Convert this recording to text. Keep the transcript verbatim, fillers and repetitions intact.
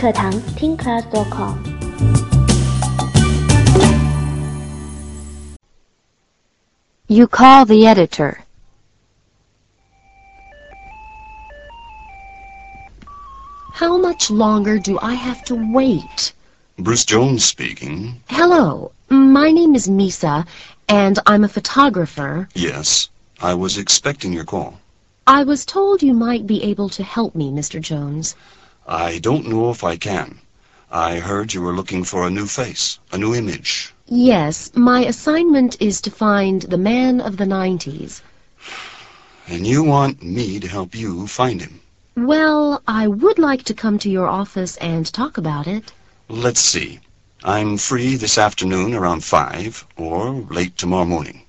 课堂 听 class dot com。 You call the editor. How much longer do I have to wait? Bruce Jones speaking. Hello, my name is Misa, and I'm a photographer. Yes, I was expecting your call. I was told you might be able to help me, Mister Jones. I don't know if I can. I heard you were looking for a new face, a new image. Yes, my assignment is to find the man of the nineties. And you want me to help you find him? Well, I would like to come to your office and talk about it. Let's see. I'm free this afternoon around five, or late tomorrow morning.